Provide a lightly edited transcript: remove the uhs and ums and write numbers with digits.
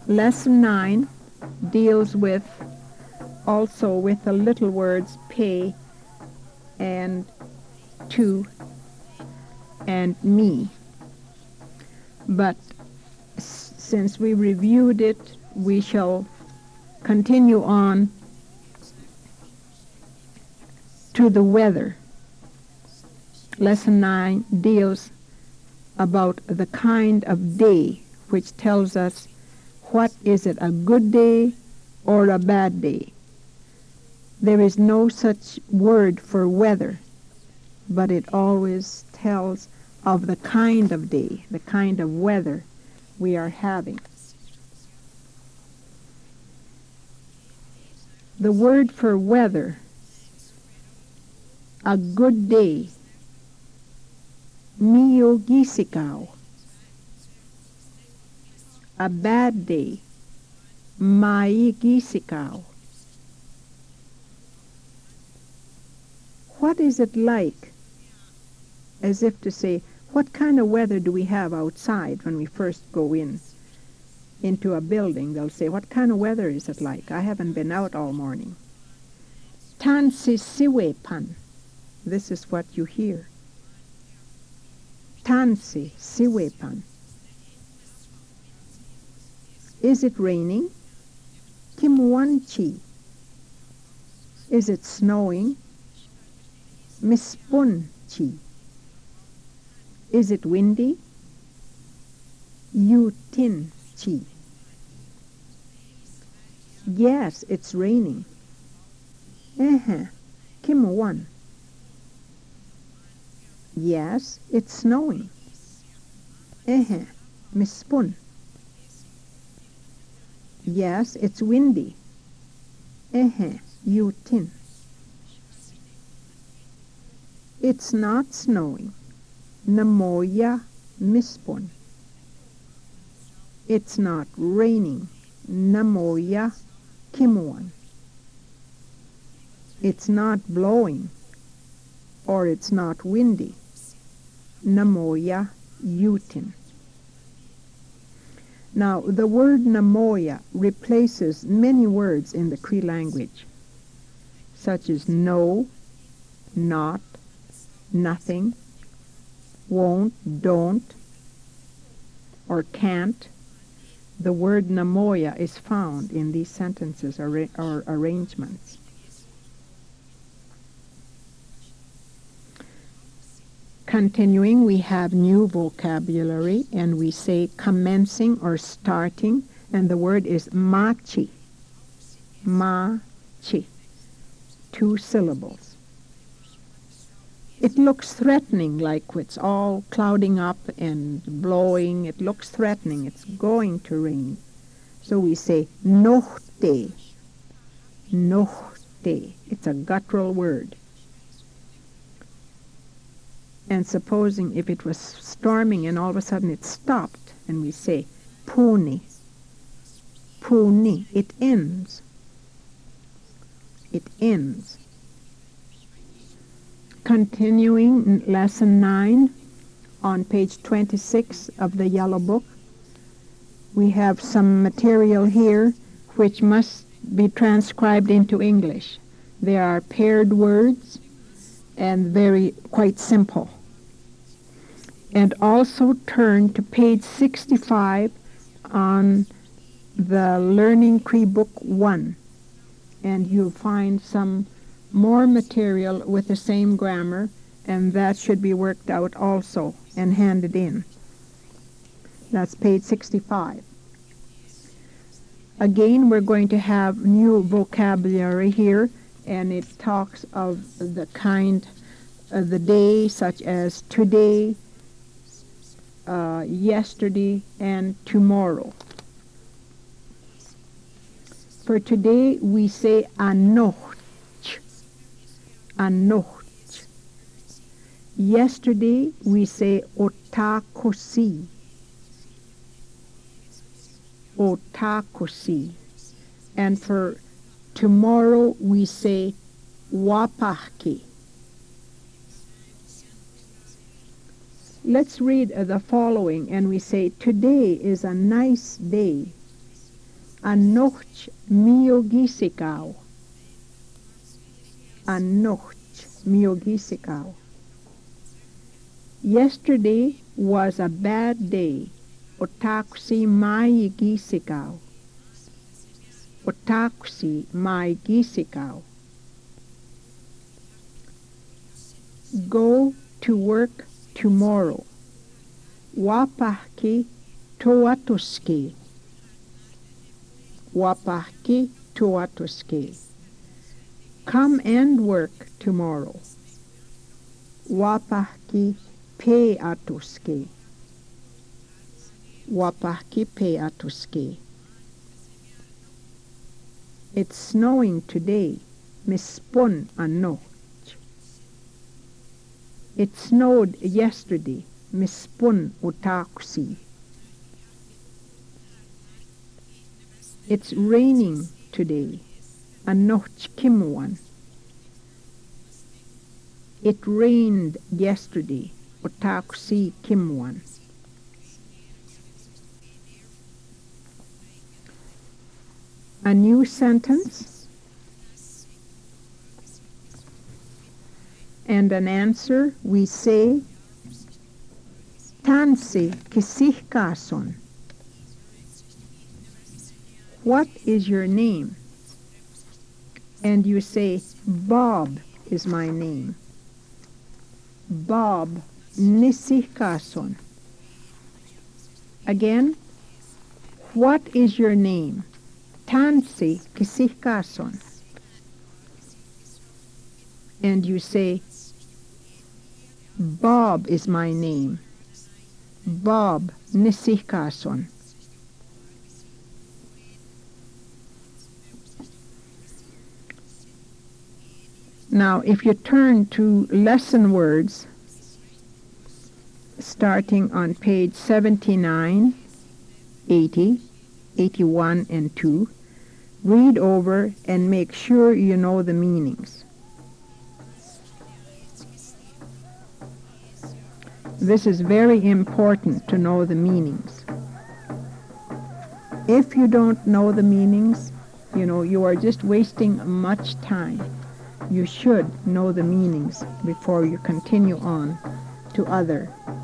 Lesson 9 deals with also with the little words pay and to and me. But since we reviewed it, we shall continue on to the weather. Lesson 9 deals about the kind of day, which tells us what is it, a good day or a bad day. There is no such word for weather, but it always tells of the kind of day, the kind of weather we are having. The word for weather, a good day, miyogisikao. A bad day, maigisikao. What is it like? As if to say, what kind of weather do we have outside when we first go into a building? They'll say, what kind of weather is it like? I haven't been out all morning. Tansi siwepan. This is what you hear. Tansi siwepan. Is it raining? Kimwanchi. Is it snowing? Mispunchi. Is it windy? Yutinchi. Yes, it's raining. Kimwan. Yes, it's snowing. Mispun. Yes, it's windy. Yutin. It's not snowing. Namoya mispun. It's not raining. Namoya kimwan. It's not blowing, or it's not windy. Namoya yutin. Now, the word namoya replaces many words in the Cree language, such as no, not, nothing, won't, don't, or can't. The word namoya is found in these sentences or arrangements. Continuing, we have new vocabulary, and we say commencing or starting, and the word is machi. Machi. 2 syllables. It looks threatening, like it's all clouding up and blowing. It looks threatening. It's going to rain. So we say nohte. Nohte. It's a guttural word. And supposing if it was storming and all of a sudden it stopped, and we say puni. Puni. It ends. It ends. Continuing lesson 9 on page 26 of the yellow book, we have some material here which must be transcribed into English. There are paired words and quite simple. And also turn to page 65 on the Learning Cree Book 1, and you'll find some more material with the same grammar, and that should be worked out also and handed in. That's page 65. Again, we're going to have new vocabulary here, and it talks of the kind of the day, such as today, yesterday, and tomorrow. For today, we say anocht. Anocht. Yesterday, we say otakosi. Otakosi. And for tomorrow, we say wapaki. Let's read the following, and we say, today is a nice day. Anocht miogisikaw. Anocht miogisikaw. Yesterday was a bad day. Otakusi maigisikaw. Otakusi maigisikaw. Go to work tomorrow. Wapahki toatuski. Wapahki toatuski. Come and work tomorrow. Wapahki peatuski. Wapahki peatuski. It's snowing today. Mispun ano. It snowed yesterday. Mispun utakusi. It's raining today. Anoch kimwan. It rained yesterday. Otakusi kimwan. A new sentence and an answer. We say Tansi kisihkason. What is your name? And you say, Bob is my name. Bob nisihkason. Again, what is your name? Tansi kisihkason. And you say, Bob is my name. Bob nisihkason. Now, if you turn to lesson words, starting on page 79, 80, 81, and 2, read over and make sure you know the meanings. This is very important to know the meanings. If you don't know the meanings, you are just wasting much time. You should know the meanings before you continue on to other